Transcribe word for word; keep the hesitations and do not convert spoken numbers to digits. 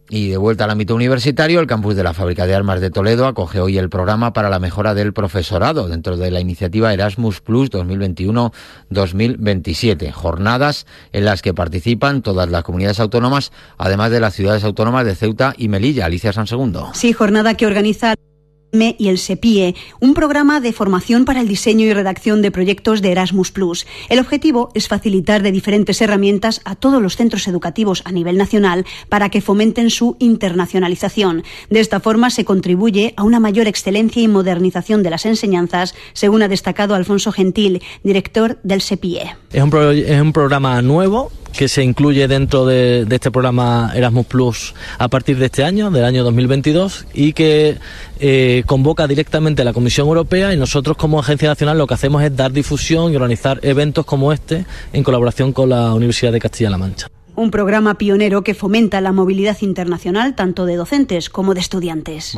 Y de vuelta al ámbito universitario, el campus de la Fábrica de Armas de Toledo acoge hoy el programa para la mejora del profesorado dentro de la iniciativa Erasmus Plus dos mil veintiuno dos mil veintisiete. Jornadas en las que participan todas las comunidades autónomas, además de las ciudades autónomas de Ceuta y Melilla. Alicia Sansegundo. Sí, jornada que organiza y el SEPIE, un programa de formación para el diseño y redacción de proyectos de Erasmus Plus. El objetivo es facilitar de diferentes herramientas a todos los centros educativos a nivel nacional para que fomenten su internacionalización. De esta forma se contribuye a una mayor excelencia y modernización de las enseñanzas, según ha destacado Alfonso Gentil, director del SEPIE. Es un, pro- es un programa nuevo que se incluye dentro de, de este programa Erasmus Plus a partir de este año, del año dos mil veintidós, y que eh, convoca directamente a la Comisión Europea, y nosotros como Agencia Nacional lo que hacemos es dar difusión y organizar eventos como este en colaboración con la Universidad de Castilla-La Mancha. Un programa pionero que fomenta la movilidad internacional tanto de docentes como de estudiantes.